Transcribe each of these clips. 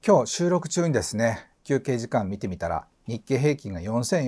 今日収録中にですね、休憩時間見てみたら、日経平均が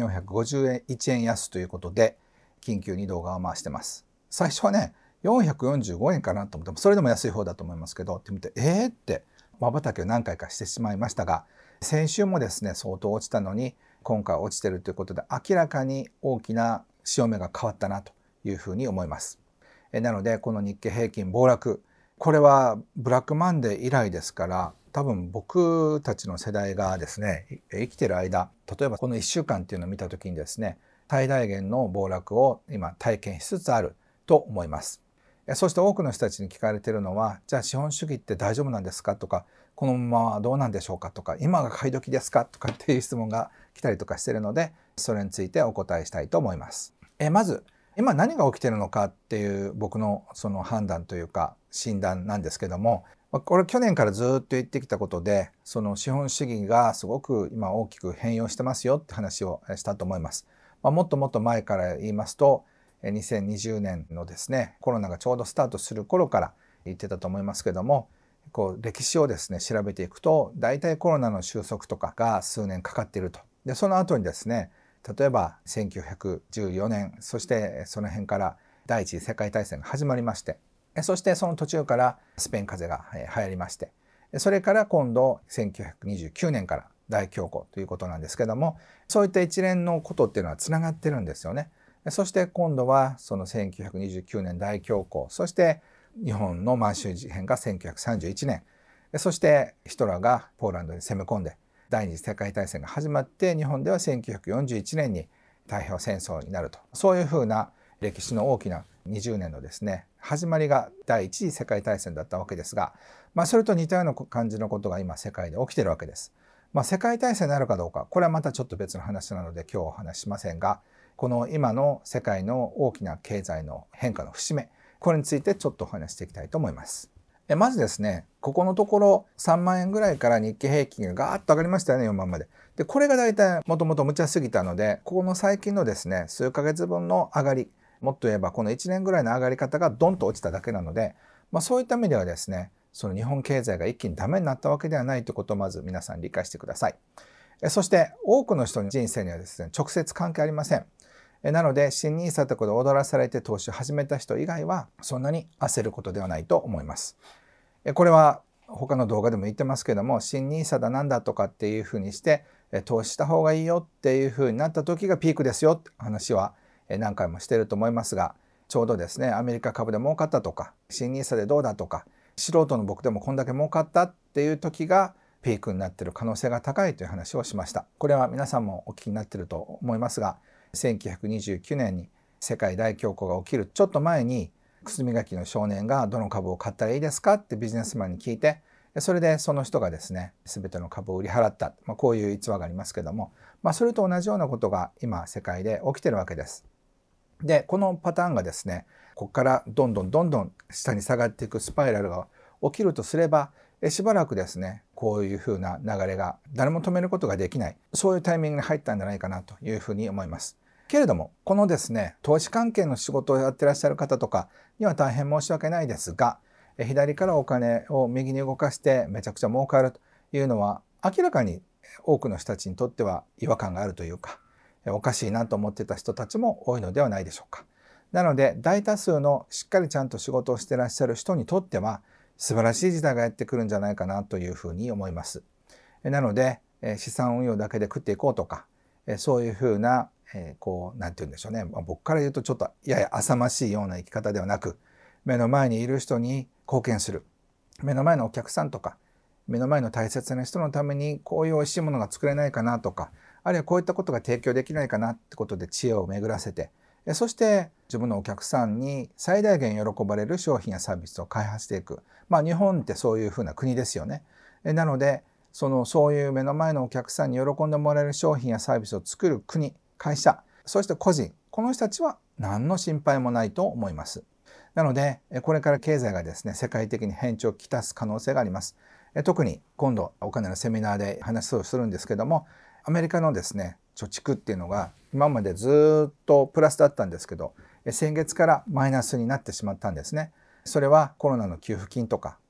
4451円安ということで、緊急に動画を回してます。最初はね、445円かなと思っても、それでも安い方だと思いますけど、って見て、って瞬きを何回かしてしまいましたが、先週もですね、相当落ちたのに、今回落ちてるということで、明らかに大きな潮目が変わったなというふうに思います。なので、この日経平均暴落、これはブラックマンデー以来ですから、多分僕たちの世代がですね、生きてる間、例えばこの1週間っていうのを見た時にですね、最大限の暴落を今体験しつつあると思います。そして多くの人たちに聞かれているのは、じゃあ資本主義って大丈夫なんですかとか、このままどうなんでしょうかとか、今が買い時ですかとかっていう質問が来たりとかしているので、それについてお答えしたいと思います。まず、今何が起きているのかっていう僕のその判断というか診断なんですけども、これ去年からずっと言ってきたことで、その資本主義がすごく今大きく変容してますよって話をしたと思います。もっともっと前から言いますと、2020年のですね、コロナがちょうどスタートする頃から言ってたと思いますけども、歴史をですね、調べていくと、大体コロナの収束とかが数年かかっていると。で、その後にですね、例えば1914年、そしてその辺から第一次世界大戦が始まりまして、そしてその途中からスペイン風邪が流行りまして、それから今度1929年から大恐慌ということなんですけども、そういった一連のことっていうのはつながってるんですよね。そして今度はその1929年大恐慌、そして日本の満州事変が1931年、そしてヒトラーがポーランドに攻め込んで、第二次世界大戦が始まって、日本では1941年に太平洋戦争になると、そういうふうな歴史の大きな20年のですね、始まりが第一次世界大戦だったわけですが、それと似たような感じのことが今世界で起きているわけです。世界大戦になるかどうか、これはまたちょっと別の話なので今日お話ししませんが、この今の世界の大きな経済の変化の節目、これについてちょっとお話していきたいと思います。まずですね、ここのところ3万円ぐらいから日経平均がガーッと上がりましたよね、4万まで。で、これが大体もともと無茶すぎたので、ここの最近のですね、数ヶ月分の上がり、もっと言えばこの1年ぐらいの上がり方がドンと落ちただけなので、そういった意味ではですね、その日本経済が一気にダメになったわけではないということをまず皆さん理解してください。そして多くの人の人生にはですね、直接関係ありません。なので、新NISAということで踊らされて投資を始めた人以外は、そんなに焦ることではないと思います。これは他の動画でも言ってますけども、新NISAだなんだとかっていうふうにして、投資した方がいいよっていうふうになった時がピークですよって話は何回もしていると思いますが、ちょうどですね、アメリカ株で儲かったとか、新NISAでどうだとか、素人の僕でもこんだけ儲かったっていう時がピークになっている可能性が高いという話をしました。これは皆さんもお聞きになっていると思いますが、1929年に世界大恐慌が起きるちょっと前に、靴磨きの少年がどの株を買ったらいいですかってビジネスマンに聞いて、それでその人がですね、全ての株を売り払った、こういう逸話がありますけども、それと同じようなことが今世界で起きてるわけです。で、このパターンがですね、ここからどんどん下に下がっていくスパイラルが起きるとすれば、しばらくですね、こういうふうな流れが誰も止めることができない、そういうタイミングに入ったんじゃないかなというふうに思います。けれども、このですね、投資関係の仕事をやってらっしゃる方とかには大変申し訳ないですが、左からお金を右に動かしてめちゃくちゃ儲かるというのは、明らかに多くの人たちにとっては違和感があるというか、おかしいなと思ってた人たちも多いのではないでしょうか。なので、大多数のしっかりちゃんと仕事をしてらっしゃる人にとっては、素晴らしい時代がやってくるんじゃないかなというふうに思います。なので、資産運用だけで食っていこうとか、そういうふうななんて言うんでしょうね。僕から言うとちょっとやや浅ましいような生き方ではなく、目の前にいる人に貢献する。目の前のお客さんとか、目の前の大切な人のためにこういう美味しいものが作れないかなとか、あるいはこういったことが提供できないかなってことで知恵を巡らせて、そして自分のお客さんに最大限喜ばれる商品やサービスを開発していく。日本ってそういうふうな国ですよね。なので、そういう目の前のお客さんに喜んでもらえる商品やサービスを作る国、会社、そして個人、この人たちは何の心配もないと思います。なので、これから経済がですね、世界的に変調をきたす可能性があります。特に今度お金のセミナーで話をするんですけども、アメリカのですね、貯蓄っていうのが今までずっとプラスだったんですけど、先月からマイナスになってしまったんですね。それはコロナの給付金とか、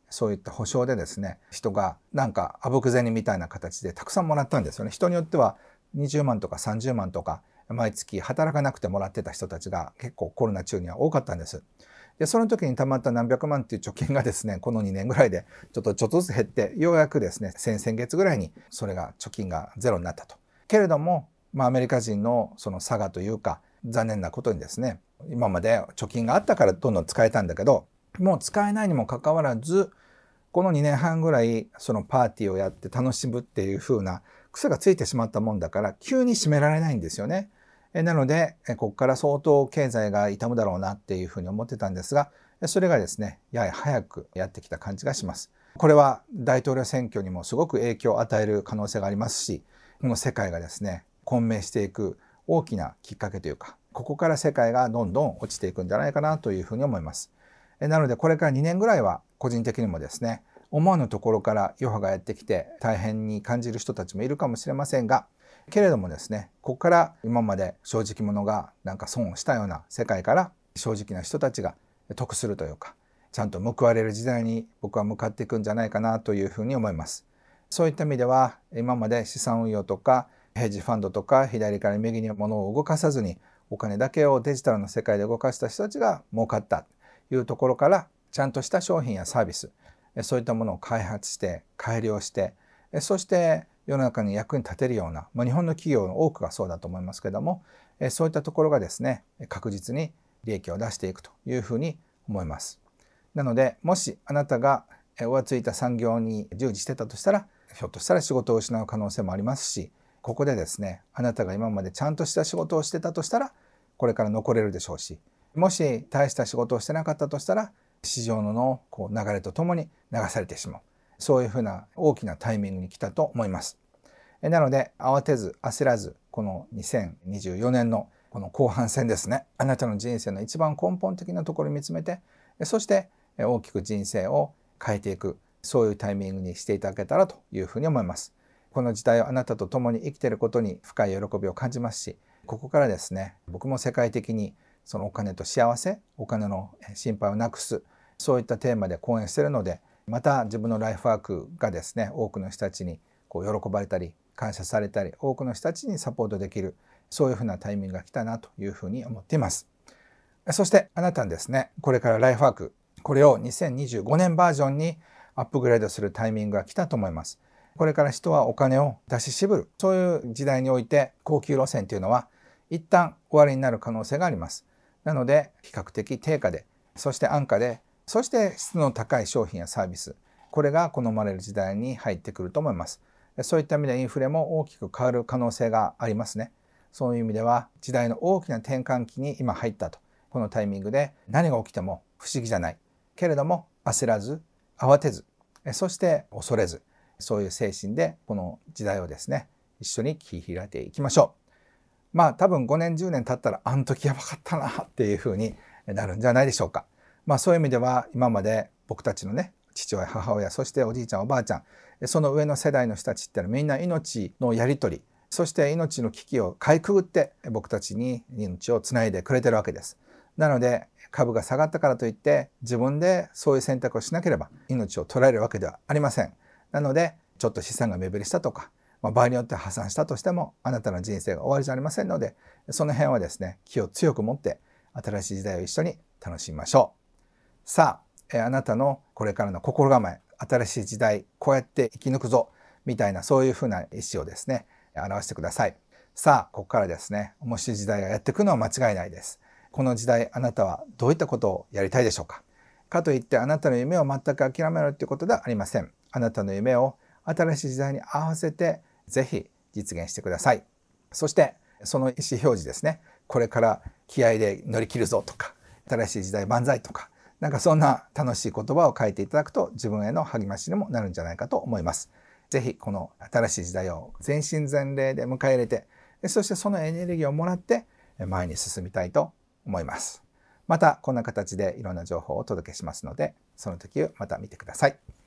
そういった保証でですね、人がなんかあぶく銭みたいな形でたくさんもらったんですよね。人によっては20万とか30万とか毎月働かなくてもらってた人たちが結構コロナ中には多かったんです。で、その時に貯まった何百万っていう貯金がですね、この2年ぐらいでちょっとずつ減って、ようやくですね、先々月ぐらいにそれが貯金がゼロになったと。けれども、アメリカ人のその差がというか、残念なことにですね、今まで貯金があったからどんどん使えたんだけど、もう使えないにもかかわらず、この2年半ぐらいそのパーティーをやって楽しむっていう風な癖がついてしまったもんだから、急に締められないんですよね。なので、ここから相当経済が痛むだろうなっていうふうに思ってたんですが、それがですね、やや早くやってきた感じがします。これは大統領選挙にもすごく影響を与える可能性がありますし、この世界がですね、混迷していく大きなきっかけというか、ここから世界がどんどん落ちていくんじゃないかなというふうに思います。なので、これから2年ぐらいは個人的にもですね、思わぬところから余波がやってきて大変に感じる人たちもいるかもしれませんが、けれどもですね、ここから今まで正直者がなんか損をしたような世界から正直な人たちが得するというか、ちゃんと報われる時代に僕は向かっていくんじゃないかなというふうに思います。そういった意味では、今まで資産運用とかヘッジファンドとか左から右に物を動かさずにお金だけをデジタルの世界で動かした人たちが儲かったというところから、ちゃんとした商品やサービス、そういったものを開発して改良して、そして世の中に役に立てるような、日本の企業の多くがそうだと思いますけれども、そういったところがですね、確実に利益を出していくというふうに思います。なので、もしあなたが浮ついた産業に従事してたとしたら、ひょっとしたら仕事を失う可能性もありますし、ここでですね、あなたが今までちゃんとした仕事をしてたとしたら、これから残れるでしょうし、もし大した仕事をしてなかったとしたら、市場の流れとともに流されてしまう。そういうふうな大きなタイミングに来たと思います。なので、慌てず焦らず、この2024年のこの後半戦ですね、あなたの人生の一番根本的なところを見つめて、そして大きく人生を変えていく、そういうタイミングにしていただけたらというふうに思います。この時代をあなたと共に生きていることに深い喜びを感じますし、ここからですね、僕も世界的にそのお金と幸せ、お金の心配をなくす、そういったテーマで講演しているので、また自分のライフワークがですね、多くの人たちに喜ばれたり、感謝されたり、多くの人たちにサポートできる、そういうふうなタイミングが来たなというふうに思っています。そしてあなたにですね、これからライフワーク、これを2025年バージョンにアップグレードするタイミングが来たと思います。これから人はお金を出し渋る、そういう時代において高級路線というのは一旦終わりになる可能性があります。なので比較的低価で、そして安価で、そして質の高い商品やサービス、これが好まれる時代に入ってくると思います。そういった意味でインフレも大きく変わる可能性がありますね。そういう意味では時代の大きな転換期に今入ったと。このタイミングで何が起きても不思議じゃない。けれども焦らず、慌てず、そして恐れず、そういう精神でこの時代をですね、一緒に切り開いていきましょう。多分5年10年経ったらあの時やばかったなっていうふうになるんじゃないでしょうか。そういう意味では今まで僕たちのね、父親母親、そしておじいちゃんおばあちゃん、その上の世代の人たちってのはみんな命のやり取り、そして命の危機をかいくぐって僕たちに命をつないでくれてるわけです。なので株が下がったからといって自分でそういう選択をしなければ命を取られるわけではありません。なのでちょっと資産が目減りしたとか、場合によっては破産したとしてもあなたの人生が終わりじゃありませんので、その辺はですね、気を強く持って新しい時代を一緒に楽しみましょう。さあ、あなたのこれからの心構え、新しい時代こうやって生き抜くぞみたいな、そういうふうな意思をですね表してください。さあ、ここからですね、面白い時代がやってくるのは間違いないです。この時代、あなたはどういったことをやりたいでしょうか。かといってあなたの夢を全く諦めるということではありません。あなたの夢を新しい時代に合わせてぜひ実現してください。そしてその意思表示ですね、これから気合で乗り切るぞとか、新しい時代万歳とか、なんかそんな楽しい言葉を書いていただくと自分への励ましにもなるんじゃないかと思います。ぜひこの新しい時代を全身全霊で迎え入れて、そしてそのエネルギーをもらって前に進みたいと思います。またこんな形でいろんな情報をお届けしますので、その時をまた見てください。